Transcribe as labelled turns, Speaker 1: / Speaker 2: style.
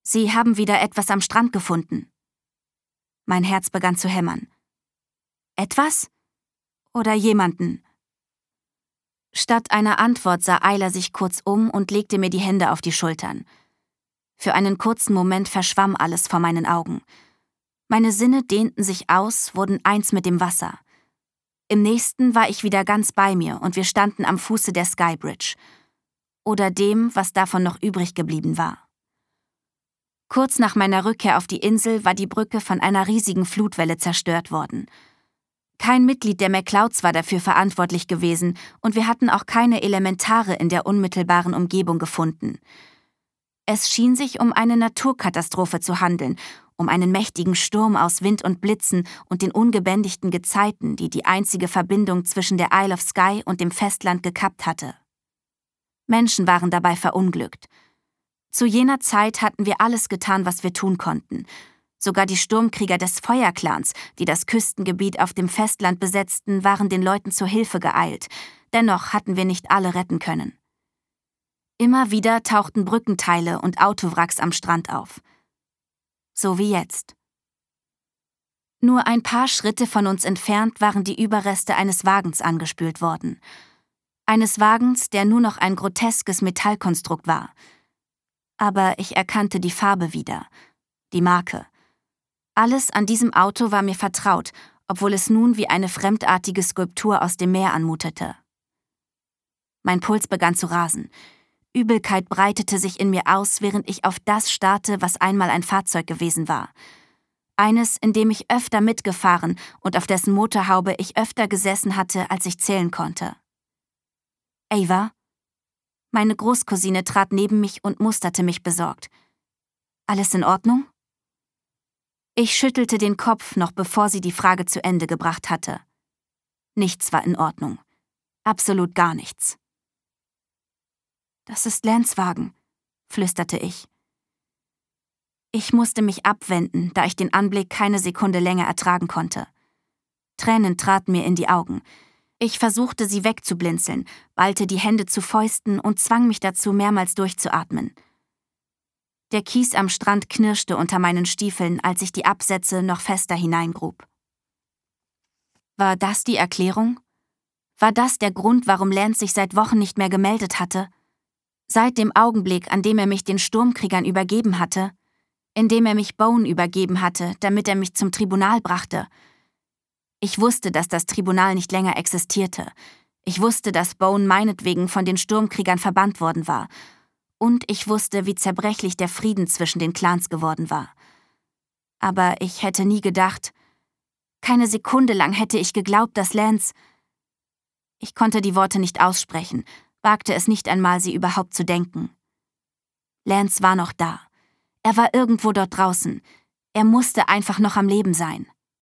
Speaker 1: Sie haben wieder etwas am Strand gefunden. Mein Herz begann zu hämmern. Etwas? Oder jemanden? Statt einer Antwort sah Ayla sich kurz um und legte mir die Hände auf die Schultern. Für einen kurzen Moment verschwamm alles vor meinen Augen. Meine Sinne dehnten sich aus, wurden eins mit dem Wasser. Im nächsten war ich wieder ganz bei mir und wir standen am Fuße der Skybridge. Oder dem, was davon noch übrig geblieben war. Kurz nach meiner Rückkehr auf die Insel war die Brücke von einer riesigen Flutwelle zerstört worden. Kein Mitglied der McClouds war dafür verantwortlich gewesen und wir hatten auch keine Elementare in der unmittelbaren Umgebung gefunden. Es schien sich um eine Naturkatastrophe zu handeln, um einen mächtigen Sturm aus Wind und Blitzen und den ungebändigten Gezeiten, die die einzige Verbindung zwischen der Isle of Skye und dem Festland gekappt hatte. Menschen waren dabei verunglückt. Zu jener Zeit hatten wir alles getan, was wir tun konnten. Sogar die Sturmkrieger des Feuerclans, die das Küstengebiet auf dem Festland besetzten, waren den Leuten zur Hilfe geeilt. Dennoch hatten wir nicht alle retten können. Immer wieder tauchten Brückenteile und Autowracks am Strand auf. So wie jetzt. Nur ein paar Schritte von uns entfernt waren die Überreste eines Wagens angespült worden. Eines Wagens, der nur noch ein groteskes Metallkonstrukt war. Aber ich erkannte die Farbe wieder, die Marke. Alles an diesem Auto war mir vertraut, obwohl es nun wie eine fremdartige Skulptur aus dem Meer anmutete. Mein Puls begann zu rasen. Übelkeit breitete sich in mir aus, während ich auf das starrte, was einmal ein Fahrzeug gewesen war. Eines, in dem ich öfter mitgefahren und auf dessen Motorhaube ich öfter gesessen hatte, als ich zählen konnte. Ava? Meine Großcousine trat neben mich und musterte mich besorgt. Alles in Ordnung? Ich schüttelte den Kopf, noch bevor sie die Frage zu Ende gebracht hatte. Nichts war in Ordnung. Absolut gar nichts. Das ist Lance' Wagen, flüsterte ich. Ich musste mich abwenden, da ich den Anblick keine Sekunde länger ertragen konnte. Tränen traten mir in die Augen. Ich versuchte, sie wegzublinzeln, ballte die Hände zu Fäusten und zwang mich dazu, mehrmals durchzuatmen. Der Kies am Strand knirschte unter meinen Stiefeln, als ich die Absätze noch fester hineingrub. War das die Erklärung? War das der Grund, warum Lance sich seit Wochen nicht mehr gemeldet hatte? Seit dem Augenblick, an dem er mich den Sturmkriegern übergeben hatte, in dem er mich Bone übergeben hatte, damit er mich zum Tribunal brachte. Ich wusste, dass das Tribunal nicht länger existierte. Ich wusste, dass Bone meinetwegen von den Sturmkriegern verbannt worden war. Und ich wusste, wie zerbrechlich der Frieden zwischen den Clans geworden war. Aber ich hätte nie gedacht, keine Sekunde lang hätte ich geglaubt, dass Lance... Ich konnte die Worte nicht aussprechen, wagte es nicht einmal, sie überhaupt zu denken. Lance war noch da. Er war irgendwo dort draußen. Er musste einfach noch am Leben sein.